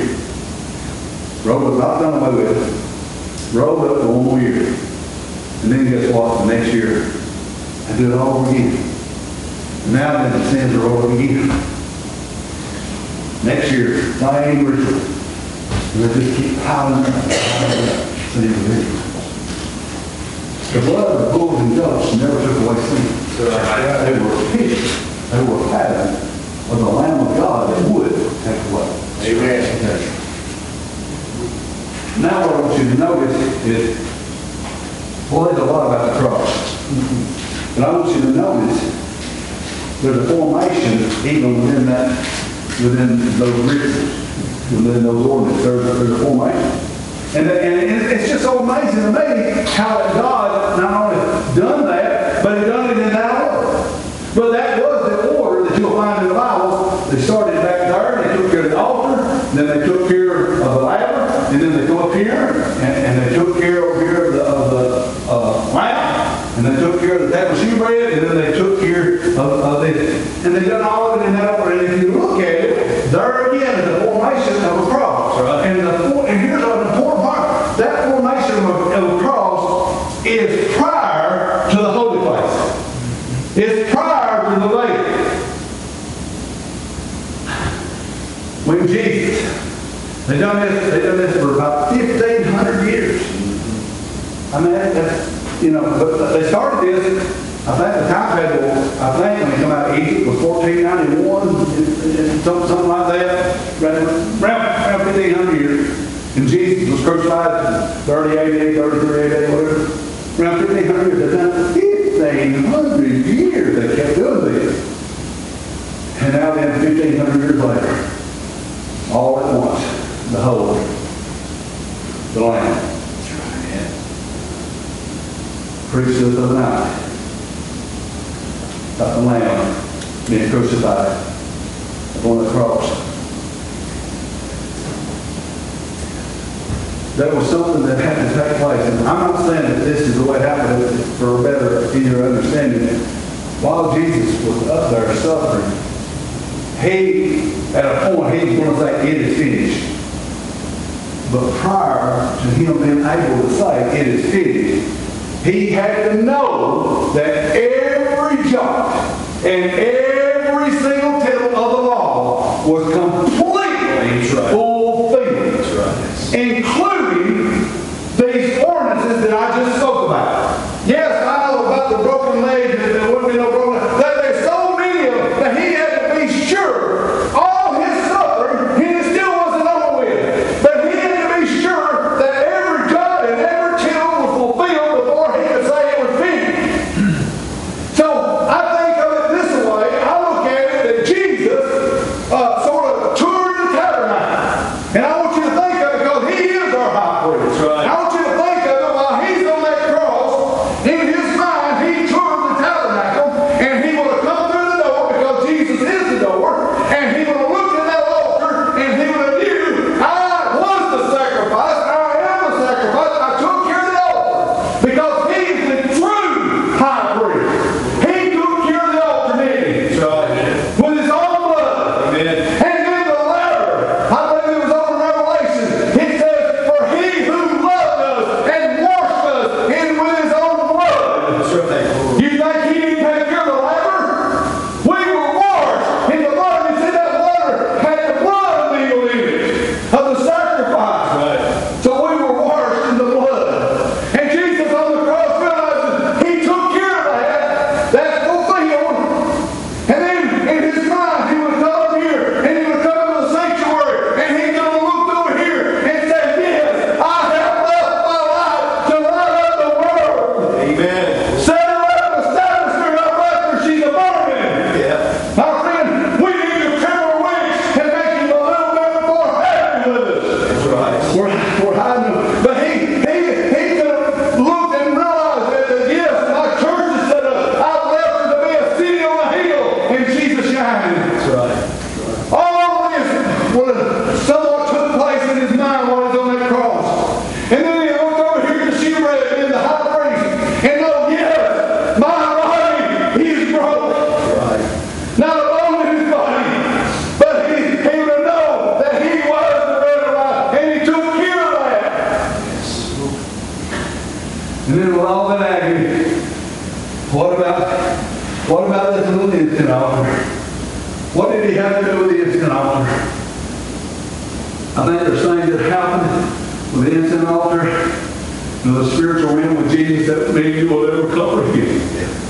Rolled up, not done away with. Rolled up for one more year. And then guess what? The next year, I do it all over again. And now then the sins are rolled up again. Next year, same ritual. We'll just keep piling up and piling up. The blood of the bulls and goats never took away sin. They were pictures. They were a pattern of the Lamb of God that would take away. Amen. Now what I want you to notice is, well, there's a lot about the cross. But I want you to notice there's a formation even within that, within those rituals, within those ordinances. There's a, there's a formation. And, and it's just so amazing to me how that God not only done that, but He done it in that order. But that was the order that you'll find in the Bible. They started back there, they took care of the altar, then they took care of the laver, and then they go up here, and, and they took care over here of the, of the uh, lamp, and they took care of the table shewbread, and then they took care of, of this. And they done all of it in that order. And if you look at it, there again is the formation of a cross. Right? And, the, and here's an important part. That formation of, of a cross is prior to the holy place. It's prior to the veil. When Jesus, they done this, they done this for about fifteen hundred years. I mean, that, that's, you know, but they started this. I think the timetable, I think when they come out of Egypt was fourteen ninety-one, something, something like that, around, around fifteen hundred years. And Jesus was crucified in thirty A D, thirty-three A D, whatever. Around fifteen hundred years. They've done fifteen hundred years they kept doing this. And now then, fifteen hundred years later, all at once, the whole, the Lamb. That's right, yeah. Priesthood of the night. About the Lamb being crucified upon the cross. There was something that had to take place. And I'm not saying that this is the way it happened for a better, easier understanding it. While Jesus was up there suffering, he, at a point, he was going to say, it is finished. But prior to him being able to say, it is finished, he had to know that every jot And every single tittle of the law was completely fulfilled, including these ordinances that I just spoke about. Yes, I know about the broken legs, and there wouldn't be no broken legs. That there's so many of them that he had to be sure all his suffering, and it still wasn't over with. But he had to be sure that every jot and every tittle was fulfilled before he could say it was finished. So I think of it this way. I look at it that Jesus uh, sort of toured the tabernacle. And I want you to think of it because he is our high priest. Right. I want you to think of it while he's on that cross. In his mind, he toured the tabernacle, and he would have come through the door because Jesus is the door, and he would have looked at that altar, and he would have knew I was the sacrifice, I am the sacrifice, I took care of the altar because he is the true high priest. He took care of the altar, didn't he? That's right. With his own blood. Amen. And then the ladder, I believe it was over in Revelation, it says, for he who loved us and washed us in with his own blood. That's right. You think he didn't take care of the ladder? We were washed in the blood. You see that water had the blood mingled in it of the sacrifice. Right. So we were washed in the blood. And Jesus on the cross realizes he took care of that. That's fulfilled. And then in his mind he would come up here and he would come to the sanctuary and he's going to look over here and say, yes, I have left my life to light up the world. Amen. Set her up, establish her up after she's a burning. Yeah. My friend, we need to trim our wings and make him a little bit more happy with us. That's right. We're, we're hiding them. But he, he, he could have looked and realized that, that yes, my church is set up. I've left her to be a city on a hill, and Jesus shining. That's right. All this was somewhat took place in his mind while he's on that cross. And then he looked over here to Shebread and the high priest, and know, yes, my body is broke. Right. Not alone in his body, but he, he would know that he was the bread of life, and he took care of that. And then with all that agony, what about what about this little instant altar? What did he have to do with the instant altar? I think there's things that happened with the instant altar and the spiritual realm with Jesus that maybe you will ever cover again.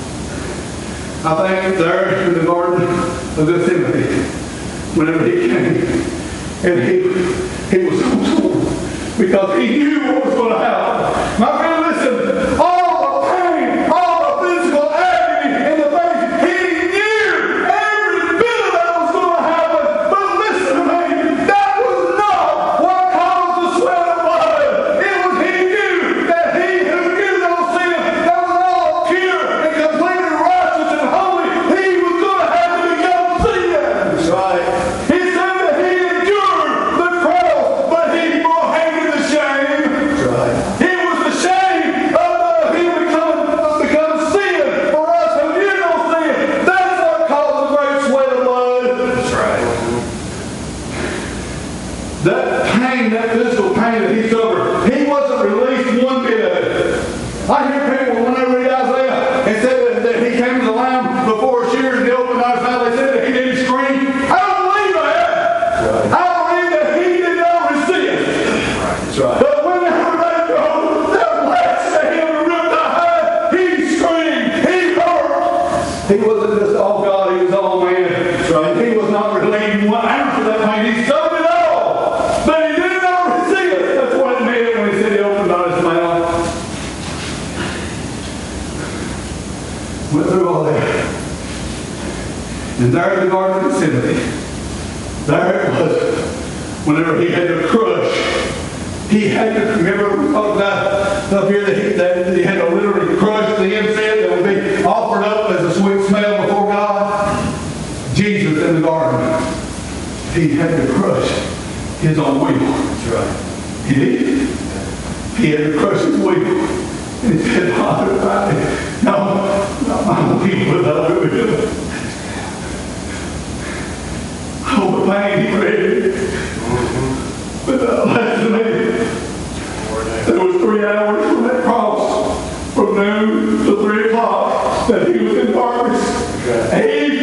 I think there in the Garden of Gethsemane, whenever he came, and he, he was so torn because he knew what was going to happen. My friend, listen, all the pain, all the physical agony in the face, he knew every bit of that was going to happen. But listen to me, that was not what caused the sweat of blood. It was he knew that he who knew no sin, that was all pure and completely righteous and holy, he was going to have to become sin. That's right. He said that he endured the cross, but he bore hated the shame. That's right. It was the shame of uh, him becoming become sin for us who knew no sin. That's what caused the great sweat of blood. That's right. That pain, that physical pain that he suffered, he wasn't released one bit of it. I hear people when they read Isaiah and say that, that he came to the lamb before shears and the open eyes mouth, they said that he didn't scream. I don't believe that. Right. I believe that he did not resist. That's right. But whenever they go, that lashed at him and ripped the hide, he screamed, he hurt. He wasn't just all God, he was all man. That's right. And he was not relieving one ounce of that pain. He suffered it all. But he did not resist. That's what it meant when he said he opened not his mouth. Went through all that. And there in the Garden of Gethsemane, there it was, whenever he had to crush, he had to, remember we talked about up here that he, that he had to literally crush the incense that would be offered up as a sweet smell before God? Jesus in the garden, he had to crush his own will. That's right. He did. He had to crush his will. And he said, Father, I, no, not my will, but thy will be done. Oh, the pain he created. But that last minute, there was three hours from that cross, from noon to three o'clock, that he was in darkness. And he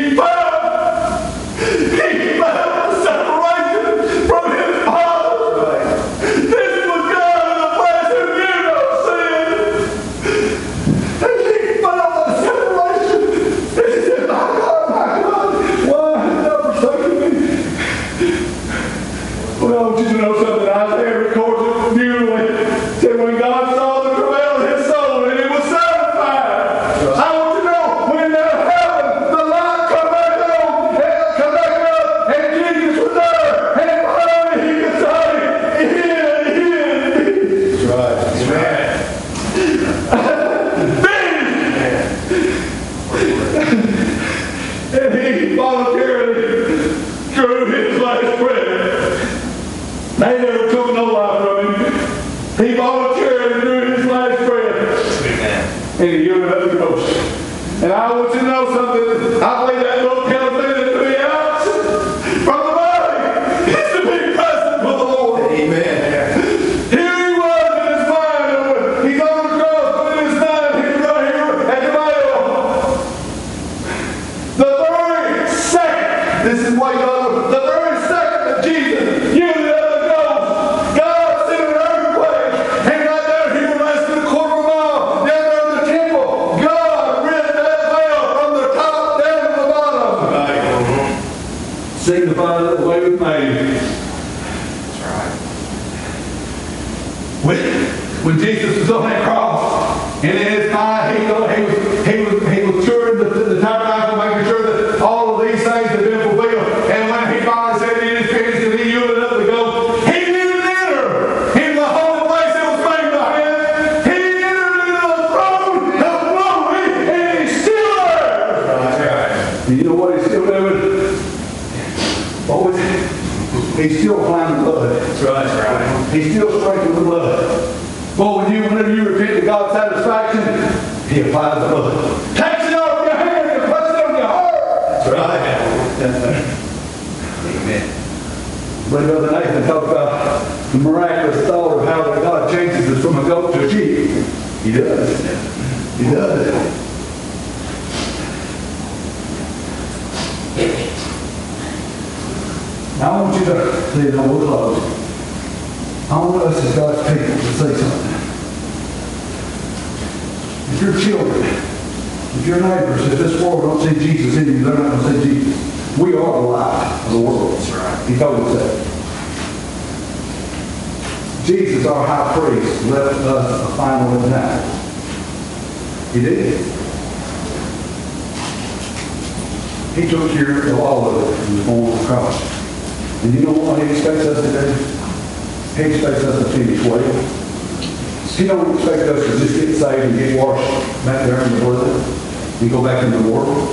He volunteered and drew his last breath. Amen. And he yielded up the ghost. And I want you to know something. I believe that book tells me that to be absent from the body is to be present with the Lord. Amen. Here he was in his mind. He's on the cross, but in his mind, he's right here at the veil. The very second, this is why God, the very second that Jesus yielded up the ghost, God sent an earthquake. And right there, he was less than a quarter of a mile down there in the temple. God rent that veil from the top down to the bottom. Right. Signifying that the way we made. That's right. When, when Jesus was on that cross, and in his mind, he, thought he was he was he was touring the, the tabernacle, making sure that all of these things had been fulfilled. And when he finally said it is finished, and he yielded up the ghost, he didn't enter into the holy place that was made by him. He entered into the throne of glory, and he's still there. That's right. And you know what he's still doing? What was it? He's still applying the blood. That's right. That's right. He's still sprinkling the blood. But when you, whenever you repent to God's satisfaction, He applies the blood. Takes it off your hand and puts it on your heart. That's right. Amen. But Brother Nathan talked about the miraculous thought of how God changes us from a goat to a sheep. He does. He does. Now I want you to see that we're close. I want us as God's people to say something. If your children, if your neighbors, if this world don't see Jesus in you, they're not going to see Jesus. We are the light of the world. That's right. He told us that. Jesus, our high priest, left us a final example. He did. He took care of all of it in the form of the cross. And you know what He expects us to do? He expects us to finish well. He don't expect us to just get saved and get washed back there in the blood and go back into the world.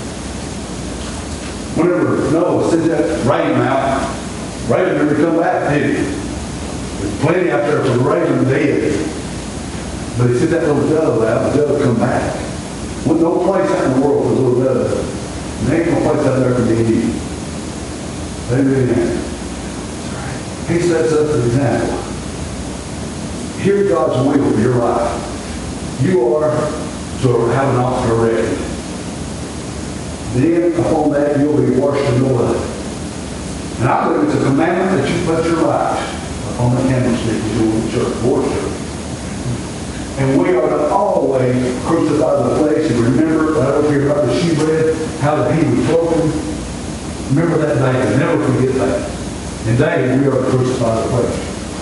Whenever Noah sent that raven out, raven never come back, did he? There's plenty out there for the raven dead. But he sent that little dove out, the dove come back. With no place out in the world for the little dove. There ain't no place out there for the Indian. They really ain't. He sets us an example. Hear God's will for your life. You are to have an altar ready. Then upon that you'll be washed in the blood. And I believe it's a commandment that you put your life upon the candlestick as you in church worship. And we are to always crucify the flesh. And remember right over here about the shewbread, how that he was broken. Remember that day. Never forget that. And daily we are to crucify the flesh.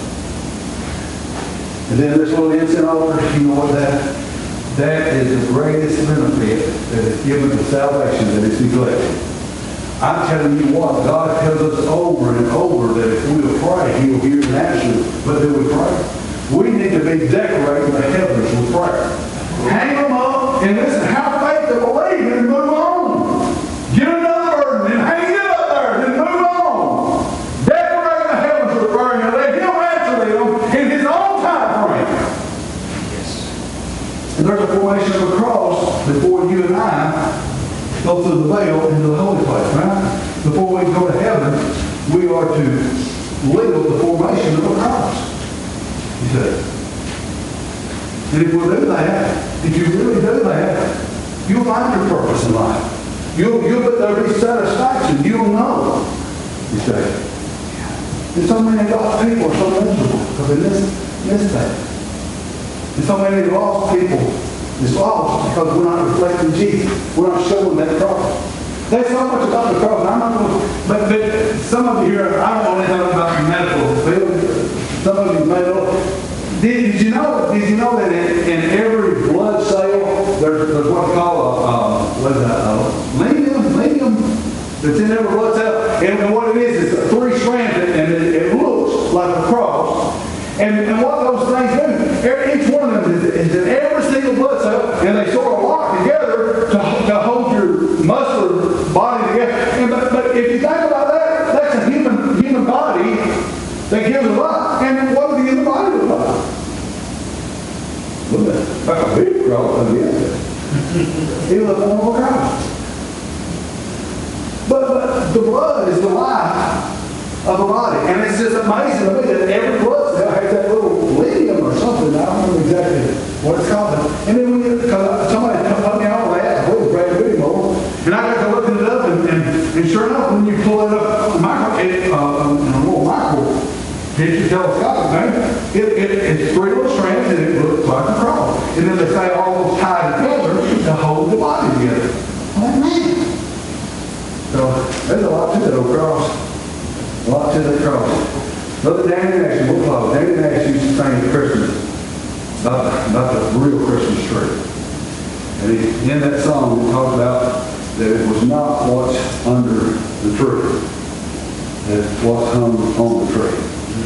And then this little incense altar, you know what that? That is the greatest benefit that is given to salvation that is neglected. I'm telling you what, God tells us over and over that if we will pray, He will hear and answer. But do we pray? We need to be decorating the heavens with prayer. Hang them up and listen, have faith to believe and move on. Get another burden and hang it up there and move on. Decorate the heavens with prayer and let Him answer them in His own time frame. Yes. And there's a formation of a cross before you and I go through the veil into the holy place, right? Before we go to heaven, we are to live the formation of a cross. He said. And if we do that, if you really do that, you'll find your purpose in life. You'll, you'll there'll be satisfaction. You'll know. He said. And so many lost people are so miserable because they miss, miss that. And so many lost people is lost because we're not reflecting Jesus. We're not showing that cross. There's so much about the cross. I'm not going to, but, but some of you here, I don't know anything about the medical field. Some of you may know. Did, did you know? Did you know that in, in every blood cell there's, there's what they call a uh, what is that? Uh, medium, medium that's in every blood cell, and, and what it is is three strands, and it, it looks like a cross. And, and what those things do, every, each one of them is, is in every single blood cell, and they sort of lock together to, to hold your muscular body together. And, but, but if you think about that, that's a human human body that gives a life. And what does the human body look like? like a big cross, I guess. It was a form of a cross. But, but the blood is the life of the body. And it's just amazing to me that every blood cell has that little lithium or something. I don't remember exactly what it's called. And then when you, because somebody put me on that, I believe Brad Whittemore, and I got to looking it up, and, and, and sure enough, when you pull it up, micro, it, uh, in a little micro picture telescopic thing, it, it, it's three little strands, and it looks like a cross. And then they say all those tied together to hold the body together. I'm like, man. So there's a lot to that old cross. A lot to that cross. Brother Danny Nash, we'll close. Danny Nash used to sing at Christmas about, about the real Christmas tree. And he, in that song, he talked about that it was not what's under the tree, that it's what's hung on the tree.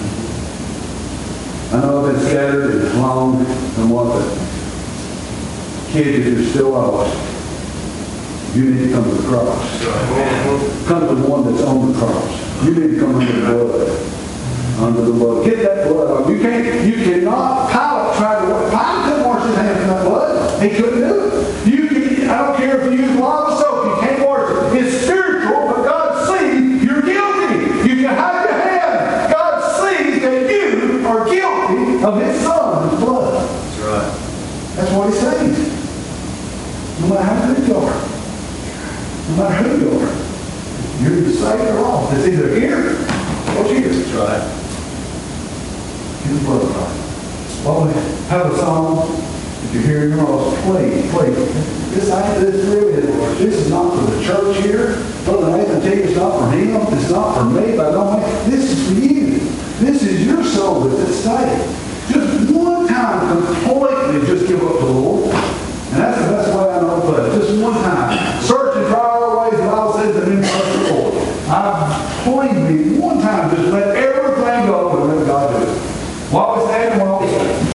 I know I've been scattered and long and what the kids who are still lost. You need to come to the cross. Come to the one that's on the cross. You need to come under the blood. Under the blood. Get that blood on. You can't, you cannot, Pilate tried to, Pilate couldn't wash his hands in that blood. He couldn't do it. You can, I don't care if you use lava soap, you can't wash it. It's spiritual, but God sees you're guilty. You can hide your hand. God sees that you are guilty of his son's blood. That's right. That's what he's saying. No matter how good you are. No matter who you are, you're either saved or lost. It's either here or here. That's right. In the blood of Christ. Well, we have a song. If you're here, you're lost. Please, please. This ain't this really. This is not for the church here. Brother Nathan, tell you it's not for him. It's not for me. But I don't make, this is for you. This is your soul that's at stake. Just one time, completely just give up to the Lord. And that's the best way I know to put it. Just one time. Search and try all the ways the Bible says that in the Lord. I plead me one time, just let everything go and let God do it. While we stand and while we stand.